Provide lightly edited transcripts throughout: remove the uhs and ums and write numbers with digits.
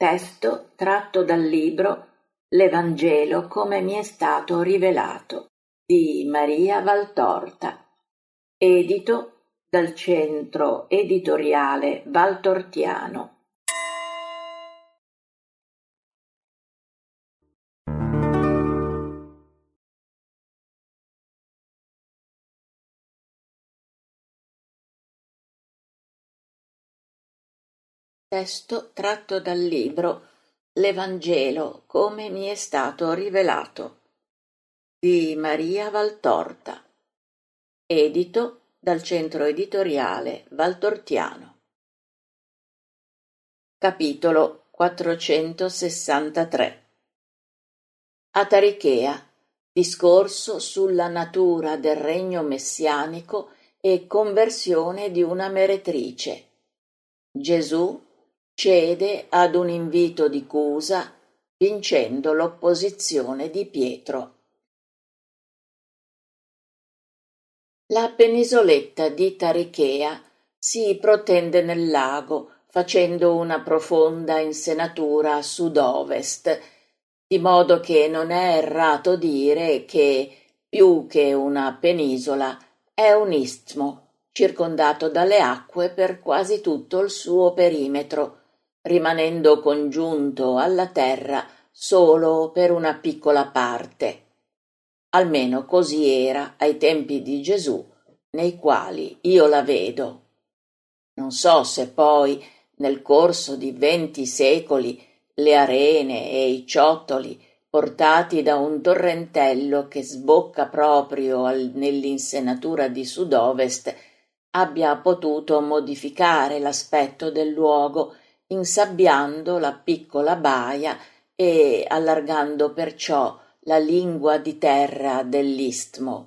Testo tratto dal libro L'Evangelo come mi è stato rivelato di Maria Valtorta, edito dal Centro Editoriale Valtortiano. Testo tratto dal libro L'Evangelo come mi è stato rivelato di Maria Valtorta, edito dal Centro Editoriale Valtortiano. Capitolo 463. Atarichea, discorso sulla natura del regno messianico e conversione di una meretrice. Gesù cede ad un invito di Cusa, vincendo l'opposizione di Pietro. La penisoletta di Tarichea si protende nel lago, facendo una profonda insenatura a sud-ovest, di modo che non è errato dire che, più che una penisola, è un istmo, circondato dalle acque per quasi tutto il suo perimetro, rimanendo congiunto alla terra solo per una piccola parte. Almeno così era ai tempi di Gesù, nei quali io la vedo. Non so se poi, nel corso di 20 secoli, le arene e i ciottoli, portati da un torrentello che sbocca proprio nell'insenatura di sud-ovest, abbia potuto modificare l'aspetto del luogo, insabbiando la piccola baia e allargando perciò la lingua di terra dell'istmo.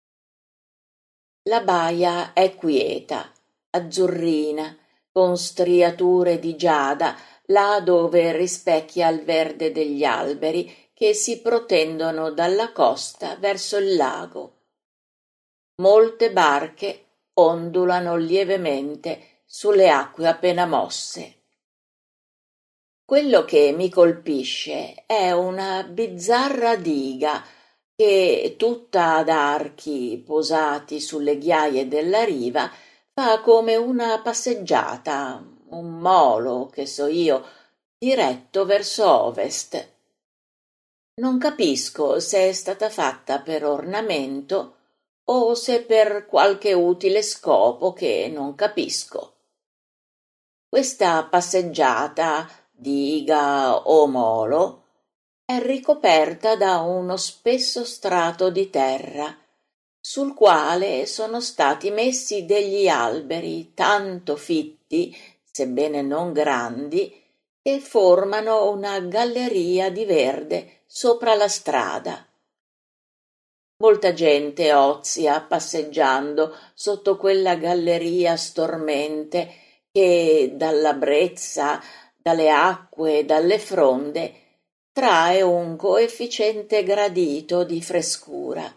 La baia è quieta, azzurrina, con striature di giada, là dove rispecchia il verde degli alberi che si protendono dalla costa verso il lago. Molte barche ondulano lievemente sulle acque appena mosse. Quello che mi colpisce è una bizzarra diga che, tutta ad archi posati sulle ghiaie della riva, fa come una passeggiata, un molo, che so io, diretto verso ovest. Non capisco se è stata fatta per ornamento o se per qualche utile scopo che non capisco. Questa passeggiata, diga o molo, è ricoperta da uno spesso strato di terra, sul quale sono stati messi degli alberi tanto fitti, sebbene non grandi, che formano una galleria di verde sopra la strada. Molta gente ozia passeggiando sotto quella galleria stormente che dalla brezza, dalle acque, dalle fronde trae un coefficiente gradito di frescura.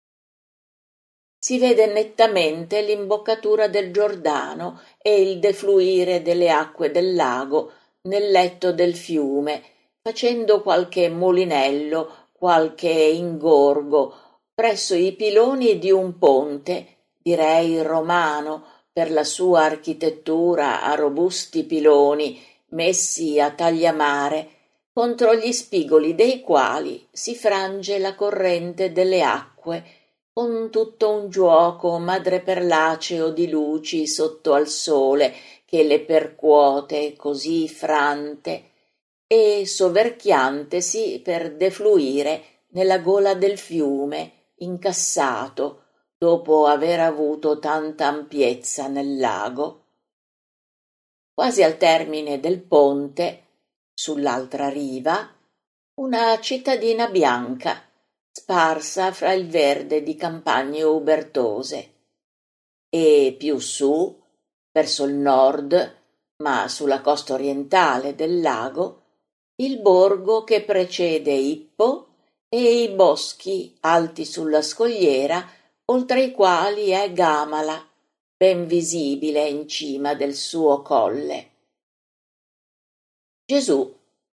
Si vede nettamente l'imboccatura del Giordano e il defluire delle acque del lago nel letto del fiume, facendo qualche mulinello, qualche ingorgo, presso i piloni di un ponte, direi romano, per la sua architettura a robusti piloni messi a tagliamare, contro gli spigoli dei quali si frange la corrente delle acque, con tutto un giuoco madreperlaceo di luci sotto al sole che le percuote così frante e soverchiantesi per defluire nella gola del fiume incassato dopo aver avuto tanta ampiezza nel lago. Quasi al termine del ponte, sull'altra riva, una cittadina bianca, sparsa fra il verde di campagne ubertose, e più su, verso il nord, ma sulla costa orientale del lago, il borgo che precede Ippo e i boschi alti sulla scogliera, oltre i quali è Gamala, ben visibile in cima del suo colle. Gesù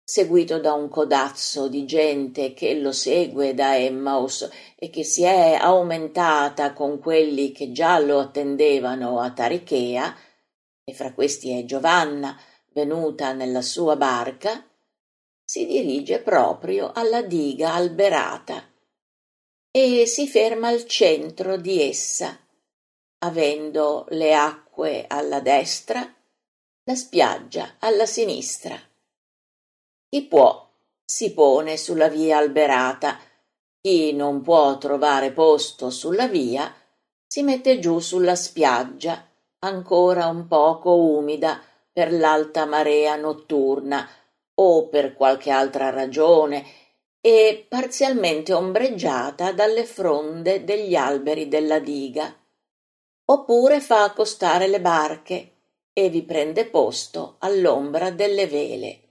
seguito da un codazzo di gente che lo segue da Emmaus e che si è aumentata con quelli che già lo attendevano a Tarichea, e fra questi è Giovanna, venuta nella sua barca, si dirige proprio alla diga alberata e si ferma al centro di essa, avendo le acque alla destra, la spiaggia alla sinistra. Chi può si pone sulla via alberata, chi non può trovare posto sulla via si mette giù sulla spiaggia, ancora un poco umida per l'alta marea notturna o per qualche altra ragione, e parzialmente ombreggiata dalle fronde degli alberi della diga. Oppure fa accostare le barche e vi prende posto all'ombra delle vele.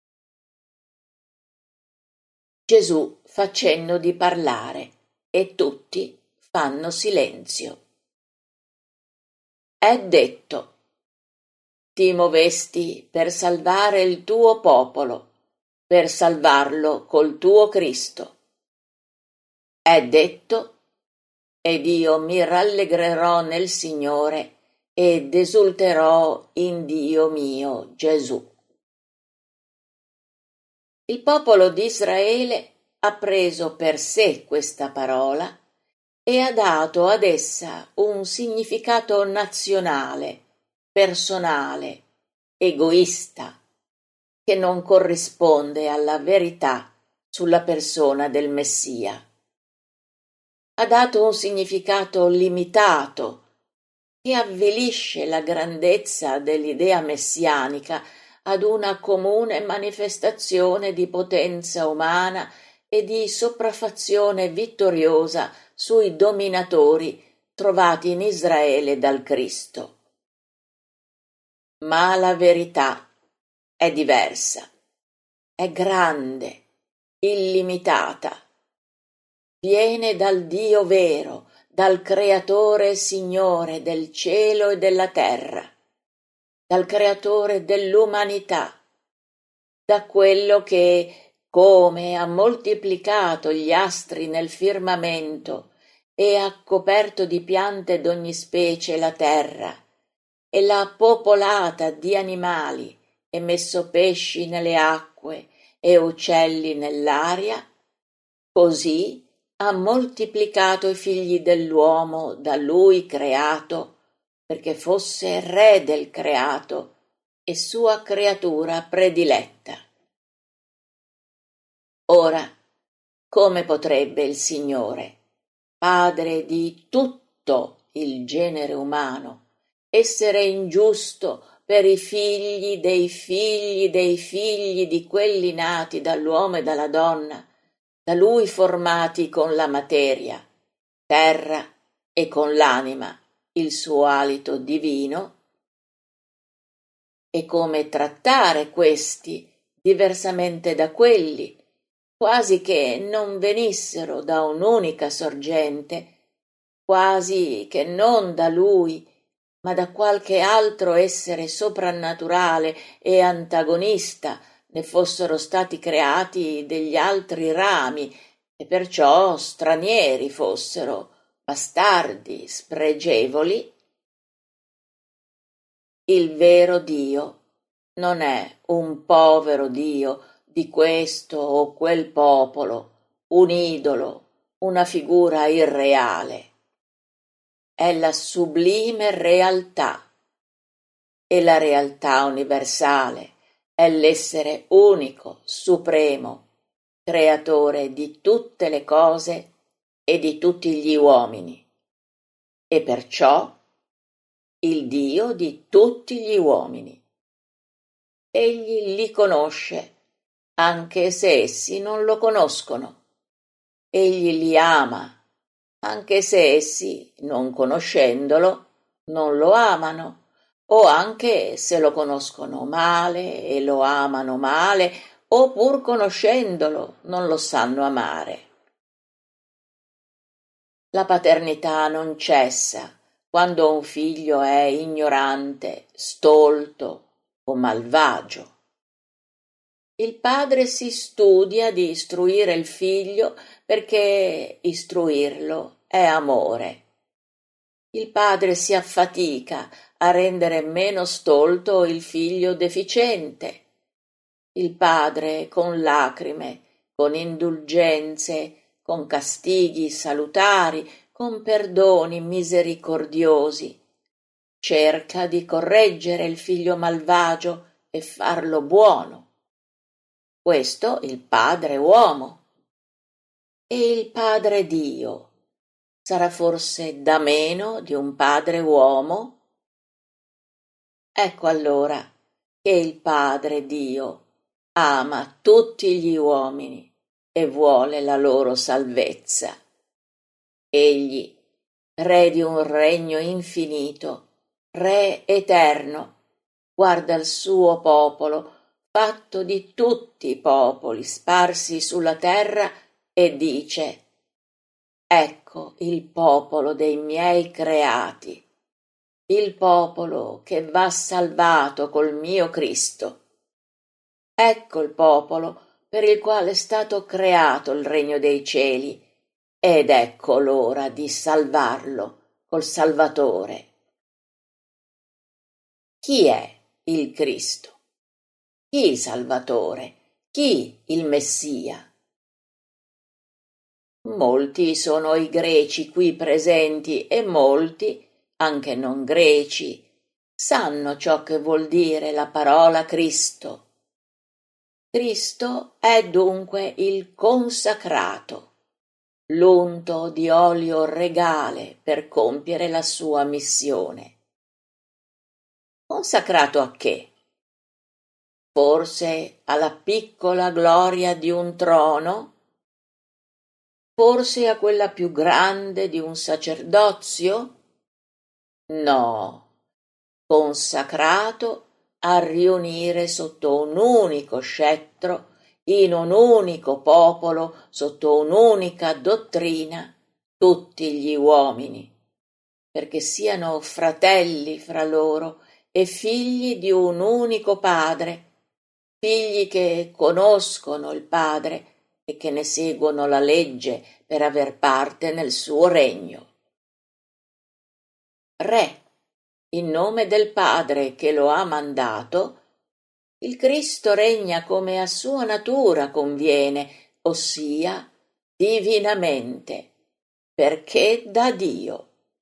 Gesù fa cenno di parlare e tutti fanno silenzio. È detto: ti movesti per salvare il tuo popolo, per salvarlo col tuo Cristo. È detto: ed io mi rallegrerò nel Signore ed esulterò in Dio mio Gesù. Il popolo di Israele ha preso per sé questa parola e ha dato ad essa un significato nazionale, personale, egoista, che non corrisponde alla verità sulla persona del Messia. Ha dato un significato limitato che avvilisce la grandezza dell'idea messianica ad una comune manifestazione di potenza umana e di sopraffazione vittoriosa sui dominatori trovati in Israele dal Cristo. Ma la verità è diversa, è grande, illimitata. Viene dal Dio vero, dal Creatore e Signore del cielo e della terra, dal Creatore dell'umanità, da quello che, come ha moltiplicato gli astri nel firmamento e ha coperto di piante d'ogni specie la terra, e l'ha popolata di animali e messo pesci nelle acque e uccelli nell'aria, così ha moltiplicato i figli dell'uomo da lui creato, perché fosse re del creato e sua creatura prediletta. Ora, come potrebbe il Signore, Padre di tutto il genere umano, essere ingiusto per i figli dei figli dei figli di quelli nati dall'uomo e dalla donna, da lui formati con la materia, terra e con l'anima, il suo alito divino? E come trattare questi diversamente da quelli, quasi che non venissero da un'unica sorgente, quasi che non da lui, ma da qualche altro essere soprannaturale e antagonista ne fossero stati creati degli altri rami e perciò stranieri fossero, bastardi, spregevoli? Il vero Dio non è un povero Dio di questo o quel popolo, un idolo, una figura irreale. È la sublime realtà, e la realtà universale è l'essere unico, supremo, creatore di tutte le cose e di tutti gli uomini, e perciò il Dio di tutti gli uomini. Egli li conosce, anche se essi non lo conoscono. Egli li ama, anche se essi, non conoscendolo, non lo amano, o anche se lo conoscono male e lo amano male, o pur conoscendolo non lo sanno amare. La paternità non cessa quando un figlio è ignorante, stolto o malvagio. Il padre si studia di istruire il figlio perché istruirlo è amore. Il padre si affatica a rendere meno stolto il figlio deficiente. Il padre con lacrime, con indulgenze, con castighi salutari, con perdoni misericordiosi, cerca di correggere il figlio malvagio e farlo buono. Questo il padre uomo. E il padre Dio sarà forse da meno di un padre uomo? Ecco allora che il Padre Dio ama tutti gli uomini e vuole la loro salvezza. Egli, Re di un regno infinito, Re eterno, guarda il suo popolo, fatto di tutti i popoli sparsi sulla terra, e dice: ecco il popolo dei miei creati, il popolo che va salvato col mio Cristo. Ecco il popolo per il quale è stato creato il regno dei cieli, ed ecco l'ora di salvarlo col Salvatore. Chi è il Cristo? Chi il Salvatore? Chi il Messia? Molti sono i greci qui presenti e molti, anche non greci, sanno ciò che vuol dire la parola Cristo. Cristo è dunque il consacrato, l'unto di olio regale per compiere la sua missione. Consacrato a che? Forse alla piccola gloria di un trono? Forse a quella più grande di un sacerdozio? No, consacrato a riunire sotto un unico scettro, in un unico popolo, sotto un'unica dottrina, tutti gli uomini, perché siano fratelli fra loro e figli di un unico Padre, figli che conoscono il Padre e che ne seguono la legge per aver parte nel suo regno. Re, in nome del Padre che lo ha mandato, il Cristo regna come a sua natura conviene, ossia divinamente, perché da Dio.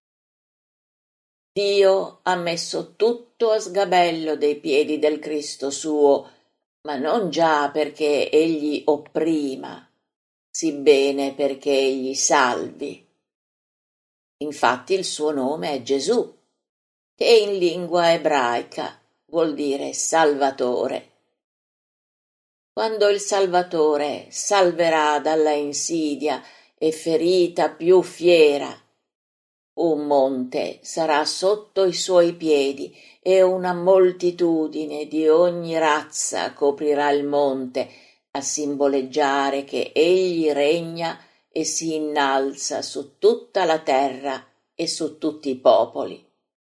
Dio ha messo tutto a sgabello dei piedi del Cristo suo, ma non già perché egli opprima, sibbene perché egli salvi. Infatti il suo nome è Gesù, che in lingua ebraica vuol dire Salvatore. Quando il Salvatore salverà dalla insidia e ferita più fiera, un monte sarà sotto i suoi piedi e una moltitudine di ogni razza coprirà il monte a simboleggiare che egli regna e si innalza su tutta la terra e su tutti i popoli.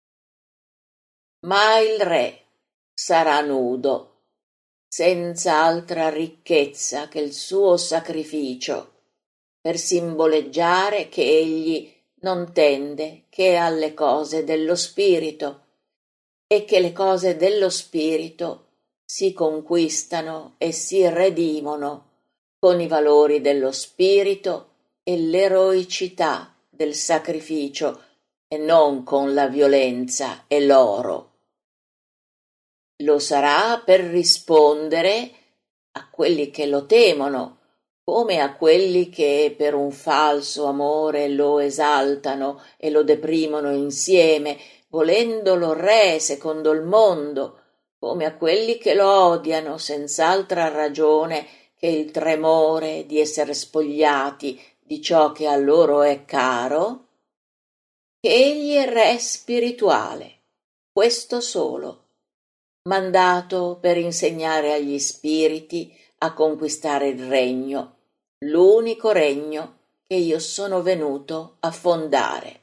Ma il re sarà nudo, senza altra ricchezza che il suo sacrificio, per simboleggiare che egli non tende che alle cose dello spirito e che le cose dello spirito si conquistano e si redimono con i valori dello spirito e l'eroicità del sacrificio e non con la violenza e l'oro. Lo sarà per rispondere a quelli che lo temono, come a quelli che per un falso amore lo esaltano e lo deprimono insieme, volendolo re secondo il mondo, come a quelli che lo odiano senz'altra ragione che il tremore di essere spogliati di ciò che a loro è caro, che egli è re spirituale, questo solo, mandato per insegnare agli spiriti a conquistare il regno, l'unico regno che io sono venuto a fondare.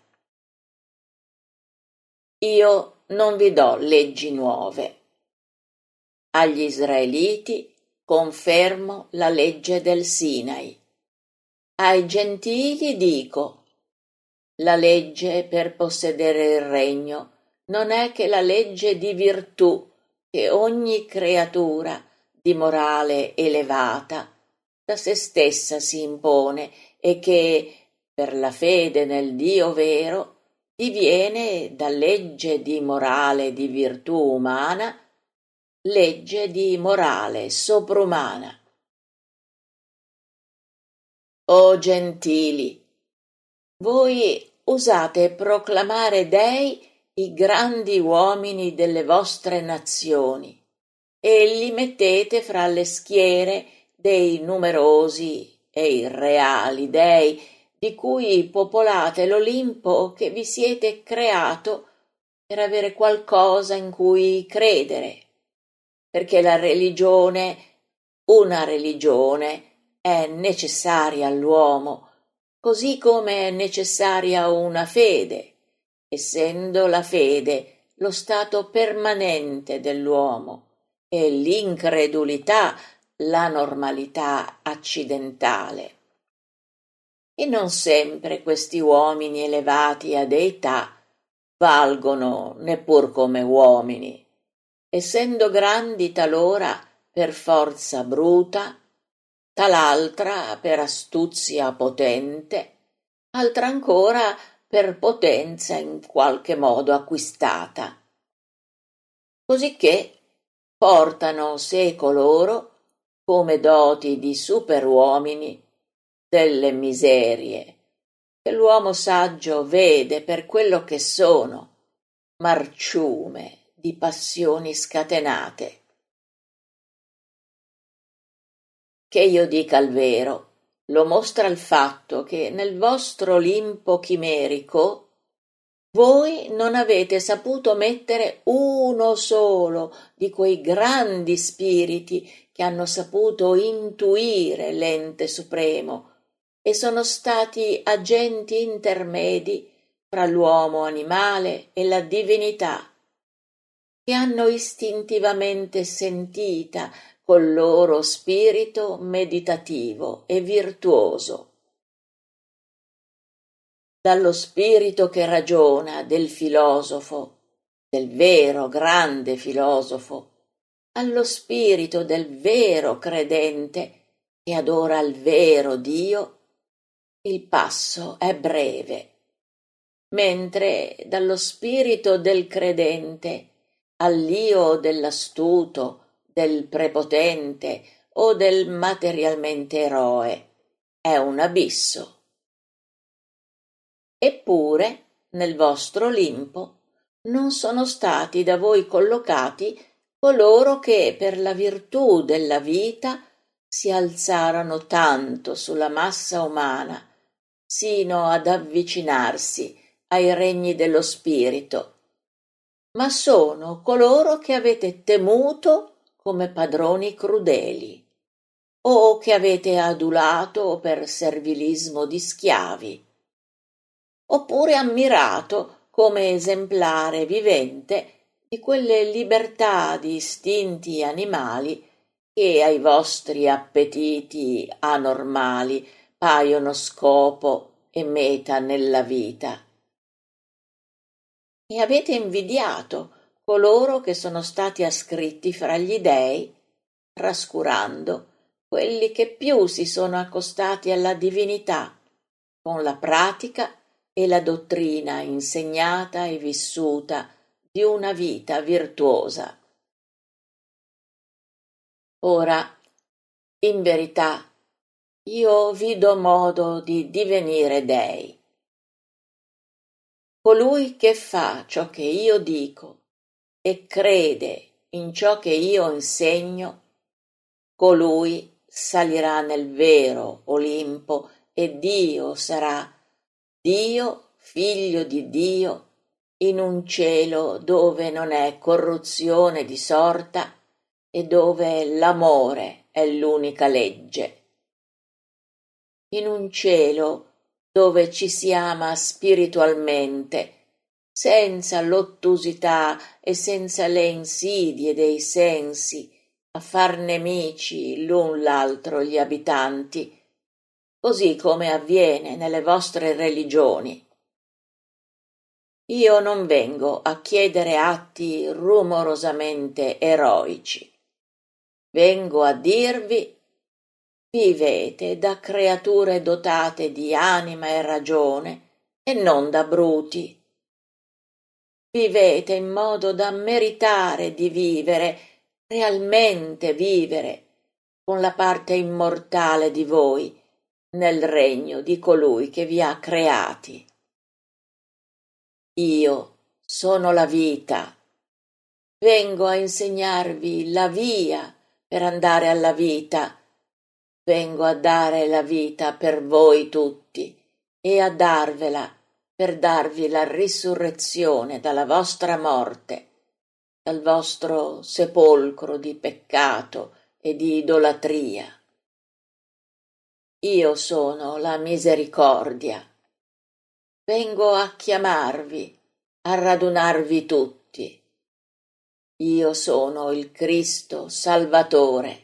Io non vi do leggi nuove. Agli israeliti confermo la legge del Sinai. Ai gentili dico: la legge per possedere il regno non è che la legge di virtù che ogni creatura di morale elevata da se stessa si impone e che, per la fede nel Dio vero, diviene da legge di morale di virtù umana legge di morale soprumana. O gentili, voi usate proclamare dei i grandi uomini delle vostre nazioni e li mettete fra le schiere dei numerosi e irreali dei di cui popolate l'Olimpo che vi siete creato per avere qualcosa in cui credere, perché una religione, è necessaria all'uomo, così come è necessaria una fede, essendo la fede lo stato permanente dell'uomo e l'incredulità la normalità accidentale. E non sempre questi uomini elevati a deità valgono neppur come uomini, essendo grandi talora per forza bruta, tal'altra per astuzia potente, altra ancora per potenza in qualche modo acquistata. Cosicché portano seco loro, come doti di superuomini, delle miserie che l'uomo saggio vede per quello che sono, marciume di passioni scatenate. Che io dica il vero, lo mostra il fatto che nel vostro Olimpo chimerico voi non avete saputo mettere uno solo di quei grandi spiriti che hanno saputo intuire l'ente supremo e sono stati agenti intermedi fra l'uomo animale e la divinità, che hanno istintivamente sentita col loro spirito meditativo e virtuoso. Dallo spirito che ragiona del filosofo, del vero grande filosofo, allo spirito del vero credente che adora il vero Dio, il passo è breve, mentre dallo spirito del credente all'io dell'astuto, del prepotente o del materialmente eroe è un abisso. Eppure, nel vostro Olimpo, non sono stati da voi collocati coloro che per la virtù della vita si alzarono tanto sulla massa umana, sino ad avvicinarsi ai regni dello spirito, ma sono coloro che avete temuto come padroni crudeli, o che avete adulato per servilismo di schiavi, oppure ammirato come esemplare vivente di quelle libertà di istinti animali che ai vostri appetiti anormali paiono scopo e meta nella vita. E avete invidiato coloro che sono stati ascritti fra gli dei, trascurando quelli che più si sono accostati alla divinità con la pratica e la dottrina insegnata e vissuta di una vita virtuosa. Ora, in verità, io vi do modo di divenire dei. Colui che fa ciò che io dico e crede in ciò che io insegno, colui salirà nel vero Olimpo e Dio sarà Dio, figlio di Dio, in un cielo dove non è corruzione di sorta e dove l'amore è l'unica legge. In un cielo dove ci si ama spiritualmente, senza l'ottusità e senza le insidie dei sensi, a far nemici l'un l'altro gli abitanti, così come avviene nelle vostre religioni. Io non vengo a chiedere atti rumorosamente eroici. Vengo a dirvi: vivete da creature dotate di anima e ragione e non da bruti. Vivete in modo da meritare di vivere, realmente vivere, con la parte immortale di voi nel regno di colui che vi ha creati. Io sono la vita. Vengo a insegnarvi la via per andare alla vita. Vengo a dare la vita per voi tutti e a darvela per darvi la risurrezione dalla vostra morte, dal vostro sepolcro di peccato e di idolatria. Io sono la misericordia. Vengo a chiamarvi, a radunarvi tutti. Io sono il Cristo Salvatore.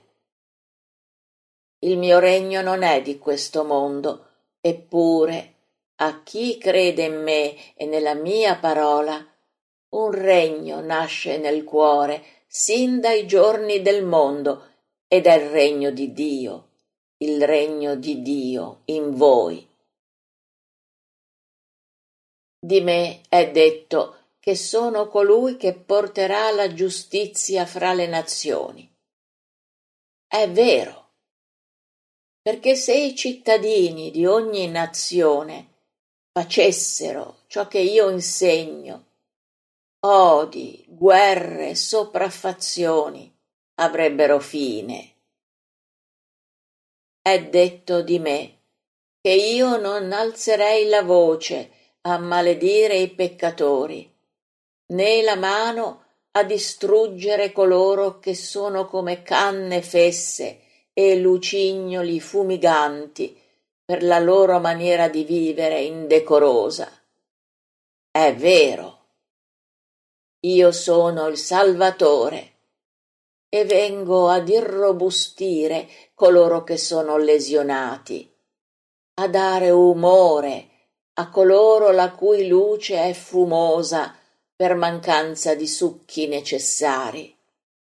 Il mio regno non è di questo mondo, eppure a chi crede in me e nella mia parola, un regno nasce nel cuore sin dai giorni del mondo ed è il regno di Dio, il regno di Dio in voi. Di me è detto che sono colui che porterà la giustizia fra le nazioni. È vero, perché se i cittadini di ogni nazione facessero ciò che io insegno, odi, guerre, sopraffazioni avrebbero fine. È detto di me che io non alzerei la voce a maledire i peccatori, né la mano a distruggere coloro che sono come canne fesse e lucignoli fumiganti per la loro maniera di vivere indecorosa. È vero. Io sono il Salvatore e vengo ad irrobustire coloro che sono lesionati, a dare umore a coloro la cui luce è fumosa per mancanza di succhi necessari.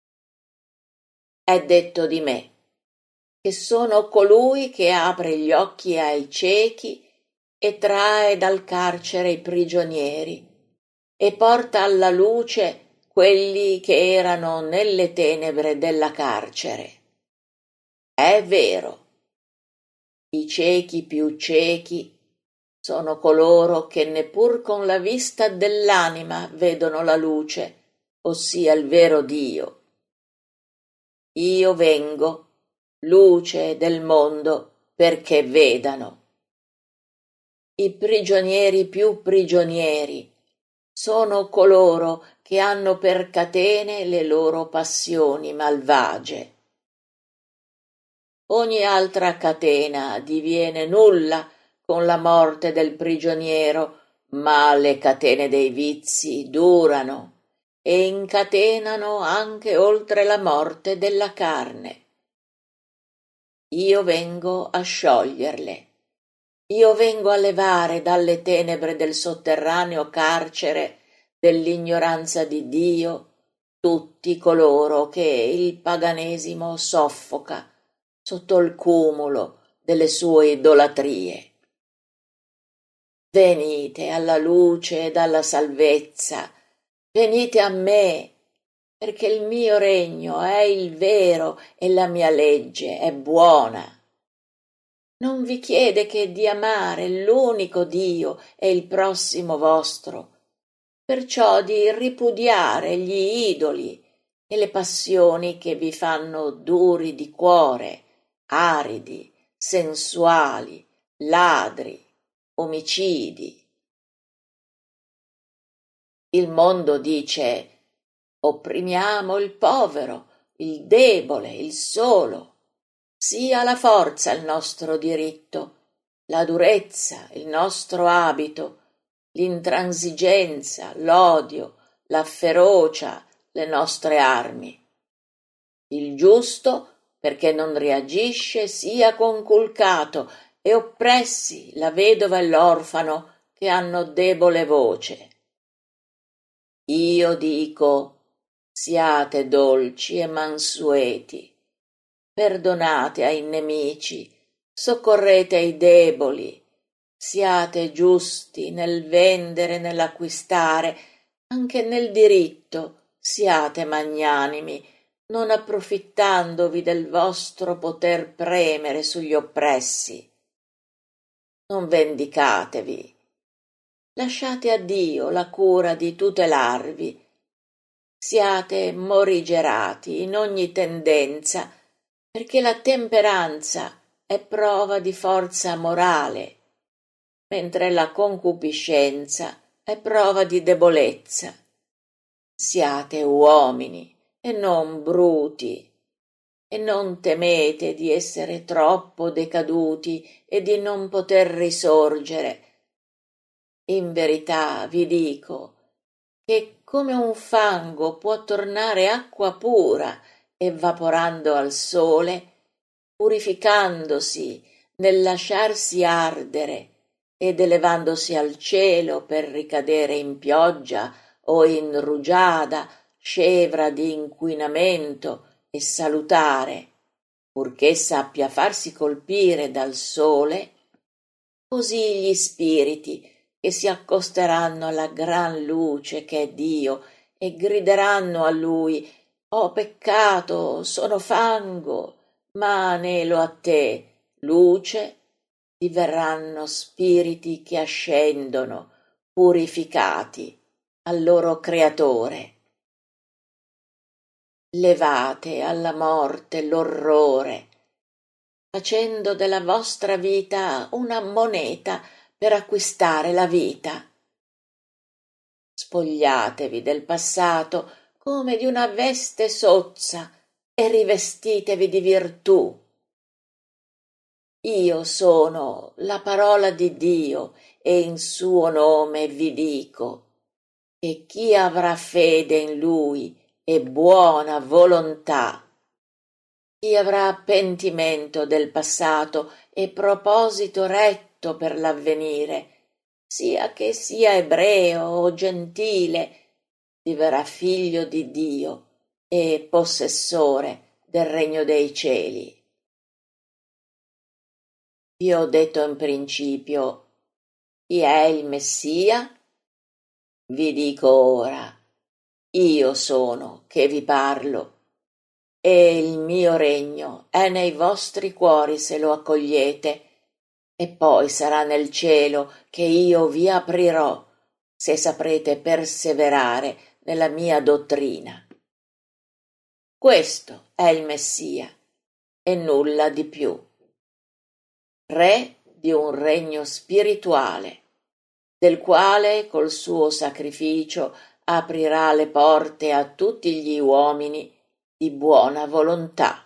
È detto di me che sono colui che apre gli occhi ai ciechi e trae dal carcere i prigionieri e porta alla luce quelli che erano nelle tenebre della carcere. È vero. I ciechi più ciechi sono coloro che neppur con la vista dell'anima vedono la luce, ossia il vero Dio. Io vengo, luce del mondo, perché vedano. I prigionieri più prigionieri sono coloro che hanno per catene le loro passioni malvagie. Ogni altra catena diviene nulla con la morte del prigioniero, ma le catene dei vizi durano e incatenano anche oltre la morte della carne. Io vengo a scioglierle. Io vengo a levare dalle tenebre del sotterraneo carcere dell'ignoranza di Dio tutti coloro che il paganesimo soffoca sotto il cumulo delle sue idolatrie. Venite alla luce ed alla salvezza, venite a me, perché il mio regno è il vero e la mia legge è buona. Non vi chiede che di amare l'unico Dio e il prossimo vostro, perciò di ripudiare gli idoli e le passioni che vi fanno duri di cuore, aridi, sensuali, ladri, omicidi. Il mondo dice: opprimiamo il povero, il debole, il solo. Sia la forza il nostro diritto, la durezza il nostro abito, l'intransigenza, l'odio, la ferocia le nostre armi. Il giusto, perché non reagisce, sia conculcato, e oppressi la vedova e l'orfano che hanno debole voce. Io dico, siate dolci e mansueti, perdonate ai nemici, soccorrete i deboli, siate giusti nel vendere e nell'acquistare, anche nel diritto, siate magnanimi, non approfittandovi del vostro poter premere sugli oppressi. Non vendicatevi, lasciate a Dio la cura di tutelarvi. Siate morigerati in ogni tendenza, perché la temperanza è prova di forza morale, mentre la concupiscenza è prova di debolezza. Siate uomini e non bruti, e non temete di essere troppo decaduti e di non poter risorgere. In verità vi dico che come un fango può tornare acqua pura evaporando al sole, purificandosi nel lasciarsi ardere ed elevandosi al cielo per ricadere in pioggia o in rugiada scevra di inquinamento e salutare, purché sappia farsi colpire dal sole, così gli spiriti che si accosteranno alla gran luce che è Dio e grideranno a Lui: «Ho peccato, sono fango, ma anelo a te, luce», diverranno spiriti che ascendono, purificati, al loro Creatore. Levate alla morte l'orrore, facendo della vostra vita una moneta per acquistare la vita. Spogliatevi del passato come di una veste sozza e rivestitevi di virtù. Io sono la parola di Dio e in suo nome vi dico che chi avrà fede in Lui e buona volontà, chi avrà pentimento del passato e proposito retto per l'avvenire, sia che sia ebreo o gentile, diverrà figlio di Dio e possessore del regno dei cieli. Vi ho detto in principio, chi è il Messia? Vi dico ora, io sono che vi parlo, e il mio regno è nei vostri cuori se lo accogliete, e poi sarà nel cielo che io vi aprirò, se saprete perseverare nella mia dottrina. Questo è il Messia, e nulla di più. Re di un regno spirituale, del quale col suo sacrificio aprirà le porte a tutti gli uomini di buona volontà.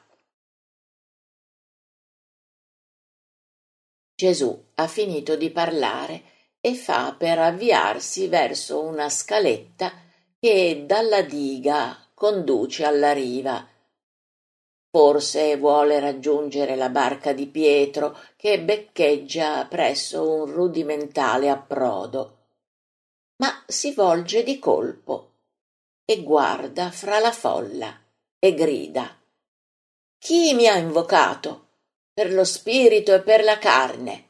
Gesù ha finito di parlare e fa per avviarsi verso una scaletta che dalla diga conduce alla riva. Forse vuole raggiungere la barca di Pietro che beccheggia presso un rudimentale approdo, ma si volge di colpo e guarda fra la folla e grida: «Chi mi ha invocato? Per lo spirito e per la carne?»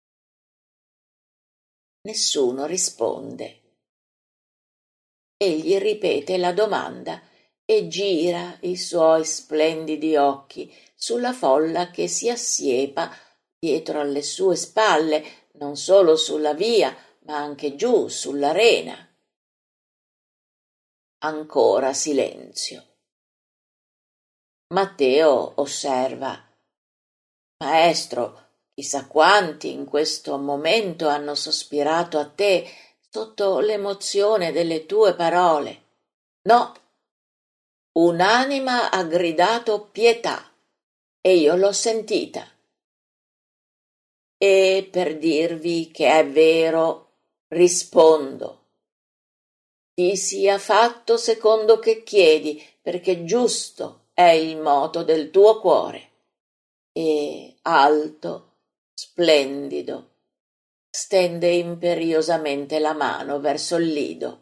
Nessuno risponde. Egli ripete la domanda e gira i suoi splendidi occhi sulla folla che si assiepa dietro alle sue spalle, non solo sulla via, ma anche giù sull'arena. Ancora silenzio. Matteo osserva: «Maestro, chissà quanti in questo momento hanno sospirato a te sotto l'emozione delle tue parole. No, un'anima ha gridato pietà e io l'ho sentita. E per dirvi che è vero, rispondo: ti sia fatto secondo che chiedi, perché giusto è il moto del tuo cuore. E alto, splendido, stende imperiosamente la mano verso il lido.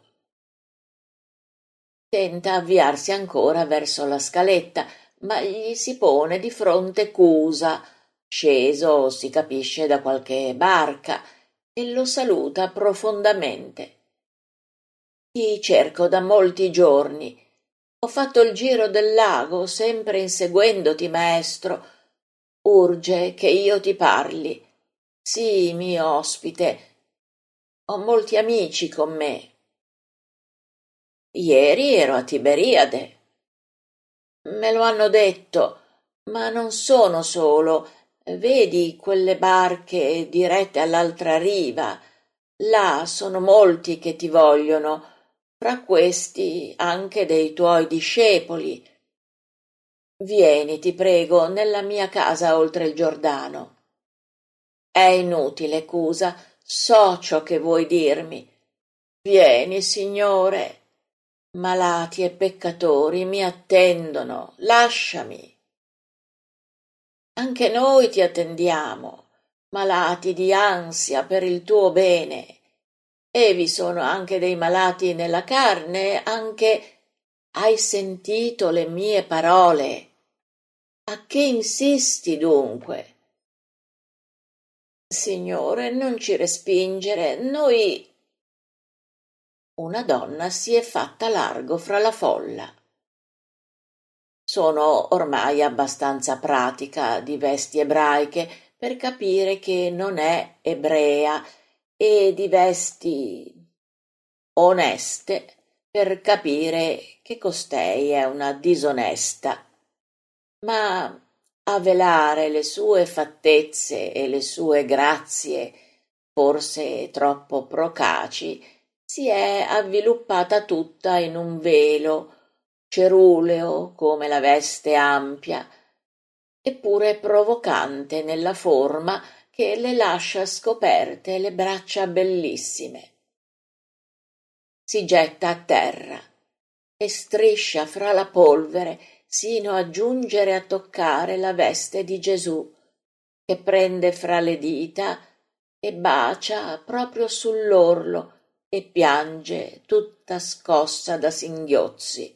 Tenta avviarsi ancora verso la scaletta, ma gli si pone di fronte Cusa, sceso, si capisce, da qualche barca, e lo saluta profondamente. Ti cerco da molti giorni. Ho fatto il giro del lago, sempre inseguendoti, maestro. Urge che io ti parli. Sii mio ospite. Ho molti amici con me. Ieri ero a Tiberiade. Me lo hanno detto, ma non sono solo. Vedi quelle barche dirette all'altra riva? Là sono molti che ti vogliono, fra questi anche dei tuoi discepoli. Vieni, ti prego, nella mia casa oltre il Giordano. È inutile, Cusa, so ciò che vuoi dirmi. Vieni, Signore. Malati e peccatori mi attendono, lasciami. Anche noi ti attendiamo, malati di ansia per il tuo bene. E vi sono anche dei malati nella carne, anche hai sentito le mie parole. A che insisti dunque? Signore, non ci respingere, noi. Una donna si è fatta largo fra la folla. Sono ormai abbastanza pratica di vesti ebraiche per capire che non è ebrea e di vesti oneste per capire che costei è una disonesta. Ma a velare le sue fattezze e le sue grazie, forse troppo procaci, si è avviluppata tutta in un velo ceruleo come la veste ampia, eppure provocante nella forma che le lascia scoperte le braccia bellissime. Si getta a terra e striscia fra la polvere sino a giungere a toccare la veste di Gesù, che prende fra le dita e bacia proprio sull'orlo e piange tutta scossa da singhiozzi.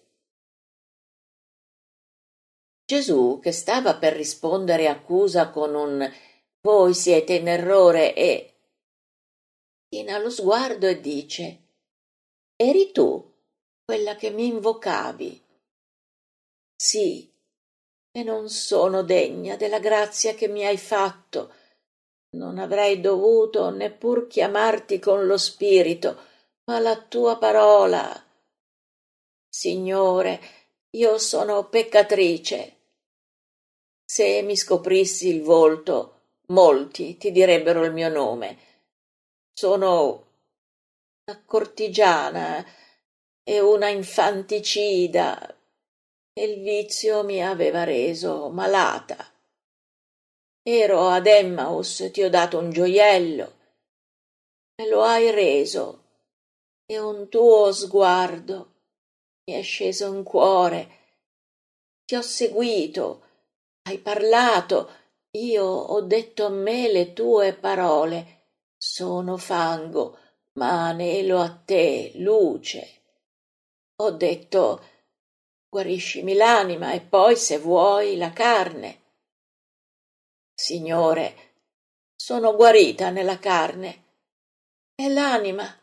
Gesù, che stava per rispondere accusa con un «Voi siete in errore» e china lo sguardo e dice «Eri tu quella che mi invocavi?» «Sì, e non sono degna della grazia che mi hai fatto. Non avrei dovuto neppur chiamarti con lo spirito, ma la tua parola. Signore, io sono peccatrice. Se mi scoprissi il volto, molti ti direbbero il mio nome. Sono una cortigiana e una infanticida, e il vizio mi aveva reso malata. Ero ad Emmaus, ti ho dato un gioiello, me lo hai reso, e un tuo sguardo mi è sceso in cuore. Ti ho seguito, hai parlato, io ho detto a me le tue parole. Sono fango, ma anelo a te, luce. Ho detto, guariscimi l'anima e poi, se vuoi, la carne. Signore, sono guarita nella carne. E l'anima?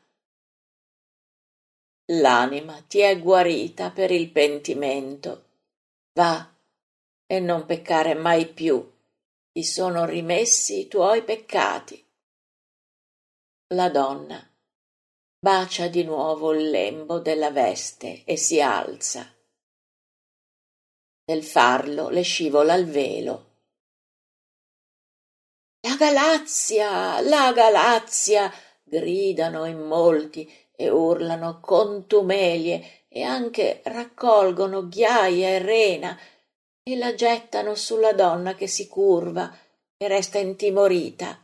L'anima ti è guarita per il pentimento. Va e non peccare mai più. Ti sono rimessi i tuoi peccati. La donna bacia di nuovo il lembo della veste e si alza. Nel farlo le scivola il velo. La Galazia! La Galazia! Gridano in molti e urlano contumelie e anche raccolgono ghiaia e rena e la gettano sulla donna che si curva e resta intimorita.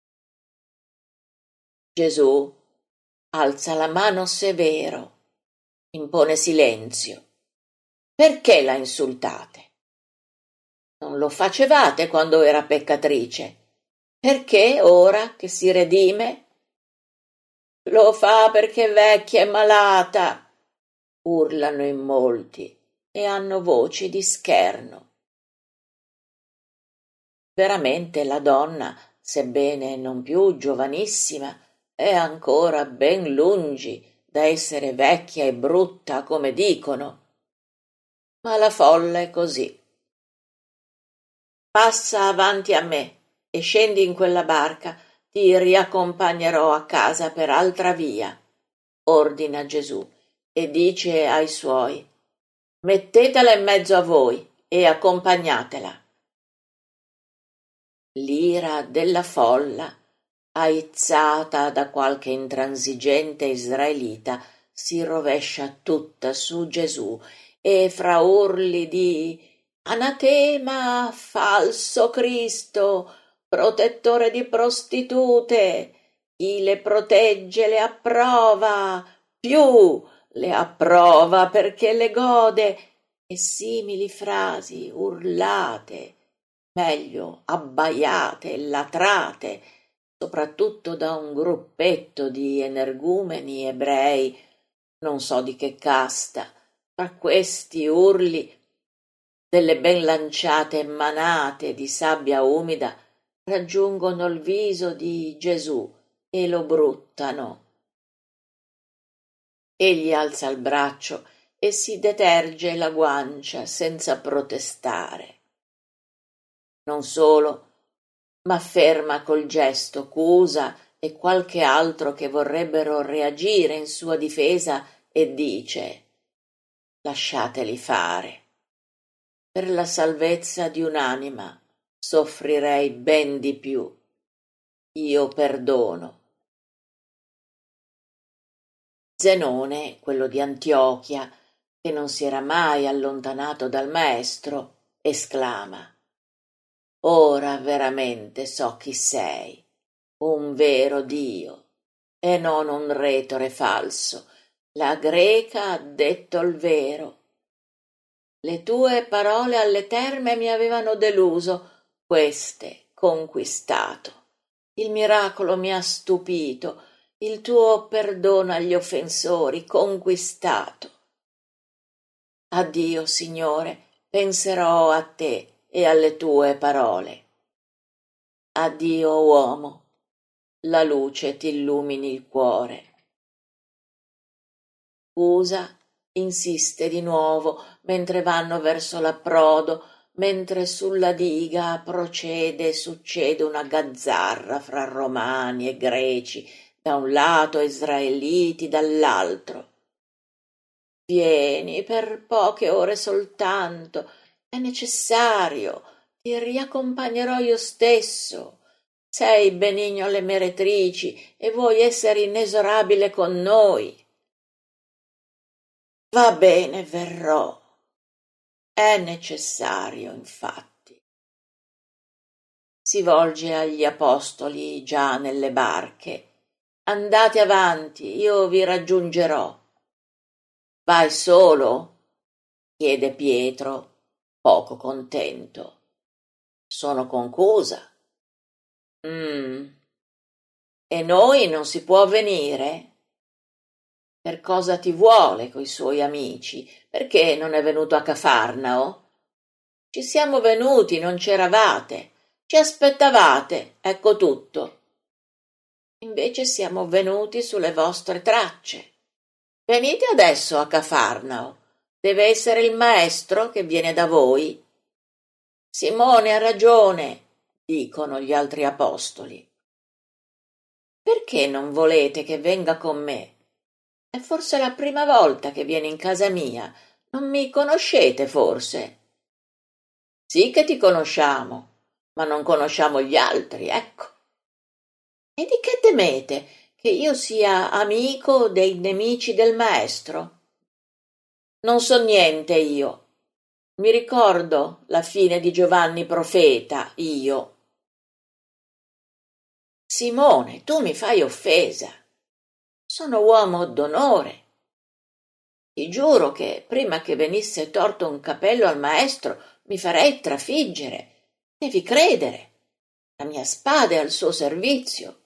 Gesù alza la mano severo, impone silenzio. Perché la insultate? Non lo facevate quando era peccatrice. Perché ora che si redime? Lo fa perché è vecchia e malata, urlano in molti e hanno voci di scherno. Veramente la donna, sebbene non più giovanissima, è ancora ben lungi da essere vecchia e brutta come dicono. Ma la folla è così. Passa avanti a me e scendi in quella barca, ti riaccompagnerò a casa per altra via, ordina Gesù, e dice ai suoi: mettetela in mezzo a voi e accompagnatela. L'ira della folla, aizzata da qualche intransigente israelita, si rovescia tutta su Gesù e fra urli di anatema, falso Cristo, protettore di prostitute, chi le protegge le approva, più le approva perché le gode, e simili frasi urlate, meglio abbaiate e latrate, soprattutto da un gruppetto di energumeni ebrei, non so di che casta. Tra questi urli delle ben lanciate manate di sabbia umida raggiungono il viso di Gesù e lo bruttano. Egli alza il braccio e si deterge la guancia senza protestare. Non solo, ma ferma col gesto Cusa e qualche altro che vorrebbero reagire in sua difesa e dice: lasciateli fare. Per la salvezza di un'anima soffrirei ben di più. Io perdono. Zenone, quello di Antiochia, che non si era mai allontanato dal maestro, esclama: ora veramente so chi sei, un vero Dio, e non un retore falso. La greca ha detto il vero. Le tue parole alle terme mi avevano deluso, queste conquistato. Il miracolo mi ha stupito, il tuo perdono agli offensori conquistato. Addio, Signore, penserò a te e alle tue parole. Addio, uomo, la luce ti illumini il cuore. Usa insiste di nuovo mentre vanno verso l'approdo, mentre sulla diga procede e succede una gazzarra fra romani e greci, da un lato e israeliti dall'altro. Vieni per poche ore soltanto, è necessario, ti riaccompagnerò io stesso. Sei benigno alle meretrici e vuoi essere inesorabile con noi. Va bene, verrò. È necessario, infatti. Si volge agli apostoli già nelle barche. Andate avanti, io vi raggiungerò. Vai solo? Chiede Pietro, poco contento. Sono concusa. E noi non si può venire? Per cosa ti vuole coi suoi amici? Perché non è venuto a Cafarnao? Ci siamo venuti, non c'eravate. Ci aspettavate, ecco tutto. Invece siamo venuti sulle vostre tracce. Venite adesso a Cafarnao. Deve essere il maestro che viene da voi. Simone ha ragione, dicono gli altri apostoli. Perché non volete che venga con me? È forse la prima volta che viene in casa mia. Non mi conoscete, forse? Sì che ti conosciamo, ma non conosciamo gli altri, ecco. E di che temete? Che io sia amico dei nemici del maestro? Non so niente io. Mi ricordo la fine di Giovanni profeta, io. Simone, tu mi fai offesa. Sono uomo d'onore. Ti giuro che prima che venisse torto un capello al maestro mi farei trafiggere. Devi credere. La mia spada è al suo servizio.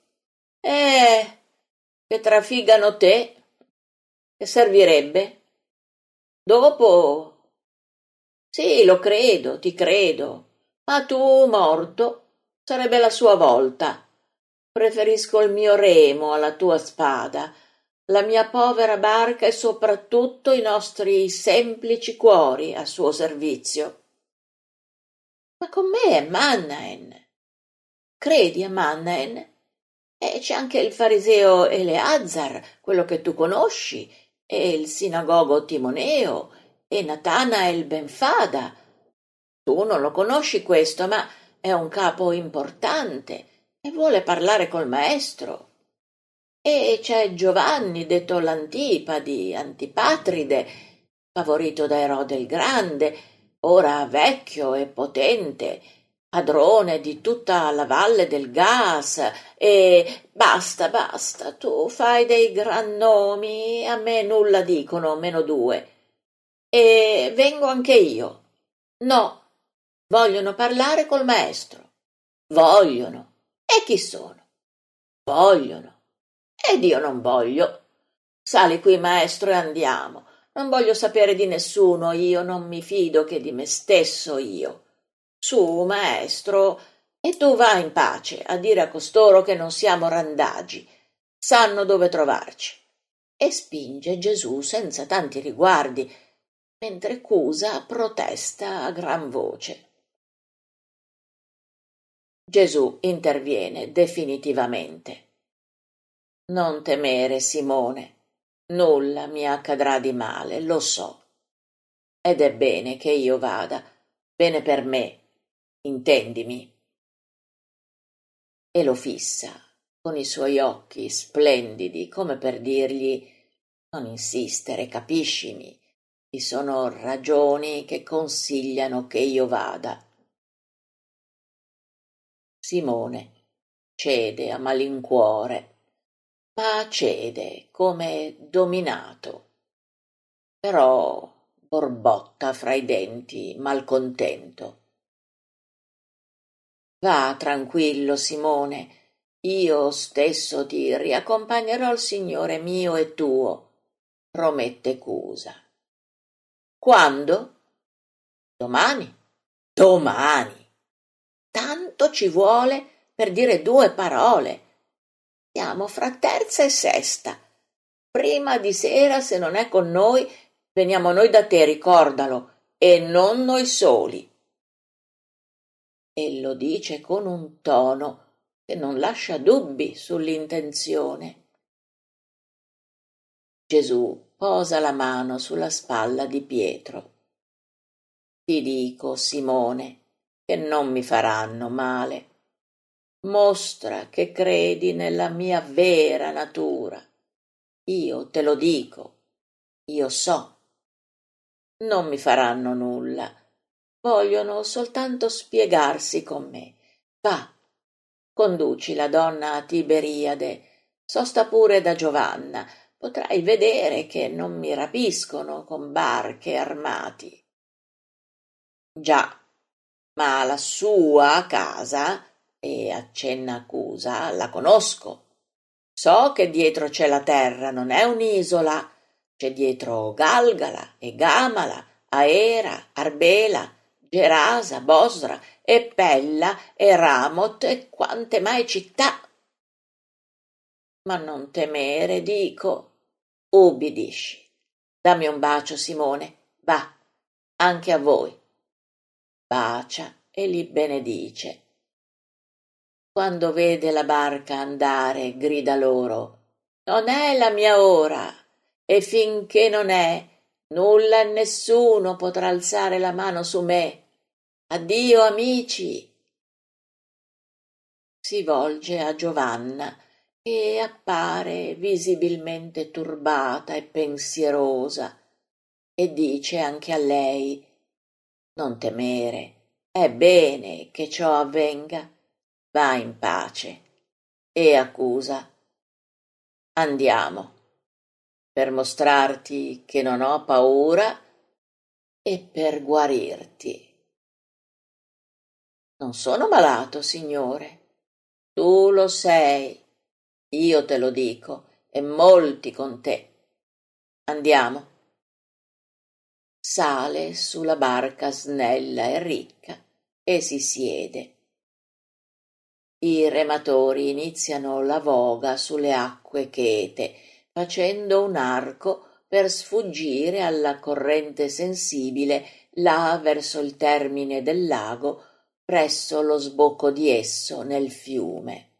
Che trafiggano te. Che servirebbe? Dopo. Sì, lo credo, ti credo. Ma tu, morto, sarebbe la sua volta. Preferisco il mio remo alla tua spada, la mia povera barca e soprattutto i nostri semplici cuori a suo servizio. Ma con me è Mannaen. Credi a Mannaen? E c'è anche il fariseo Eleazar, quello che tu conosci, e il sinagogo Timoneo, e Natanael Benfada. Tu non lo conosci questo, ma è un capo importante e vuole parlare col maestro. E c'è Giovanni, detto l'Antipadi, Antipatride, favorito da Erode il Grande, ora vecchio e potente, padrone di tutta la valle del Gas, e basta, basta, tu fai dei gran nomi, a me nulla dicono, meno due. E vengo anche io. No, vogliono parlare col maestro. Vogliono. E chi sono? Vogliono. Ed io non voglio. Sali qui, maestro, e andiamo. Non voglio sapere di nessuno, io non mi fido che di me stesso io. Su, maestro, e tu vai in pace a dire a costoro che non siamo randagi. Sanno dove trovarci. E spinge Gesù senza tanti riguardi, mentre Cusa protesta a gran voce. Gesù interviene definitivamente. Non temere, Simone, nulla mi accadrà di male, lo so. Ed è bene che io vada, bene per me, intendimi. E lo fissa con i suoi occhi splendidi, come per dirgli: non insistere, capiscimi, vi sono ragioni che consigliano che io vada. Simone cede a malincuore, ma cede come dominato. Però borbotta fra i denti, malcontento. Va tranquillo, Simone, io stesso ti riaccompagnerò il Signore mio e tuo, promette Cusa. Quando? Domani? Domani! Tanto ci vuole per dire due parole. Siamo fra terza e sesta. Prima di sera, se non è con noi, veniamo noi da te, ricordalo, e non noi soli. E lo dice con un tono che non lascia dubbi sull'intenzione. Gesù posa la mano sulla spalla di Pietro. Ti dico, Simone, che non mi faranno male. Mostra che credi nella mia vera natura. Io te lo dico, io so. Non mi faranno nulla. Vogliono soltanto spiegarsi con me. Va, conduci la donna a Tiberiade, sosta pure da Giovanna, potrai vedere che non mi rapiscono con barche e armati. Già, ma la sua casa, e accenna a Cusa, la conosco. So che dietro c'è la terra, non è un'isola, c'è dietro Galgala e Gamala, Aera, Arbela, Gerasa, Bosra e Pella e Ramot e quante mai città. Ma non temere, dico, ubbidisci. Dammi un bacio, Simone, va, anche a voi. Bacia e li benedice. Quando vede la barca andare, grida loro: non è la mia ora, e finché non è, nulla e nessuno potrà alzare la mano su me. Addio, amici. Si volge a Giovanna, che appare visibilmente turbata e pensierosa, e dice anche a lei: non temere, è bene che ciò avvenga. Va in pace. E accusa: andiamo. per mostrarti che non ho paura e per guarirti. Non sono malato, signore. Tu lo sei, io te lo dico, e molti con te. Andiamo. Sale sulla barca snella e ricca e si siede. I rematori iniziano la voga sulle acque chete, facendo un arco per sfuggire alla corrente sensibile là verso il termine del lago, presso lo sbocco di esso nel fiume.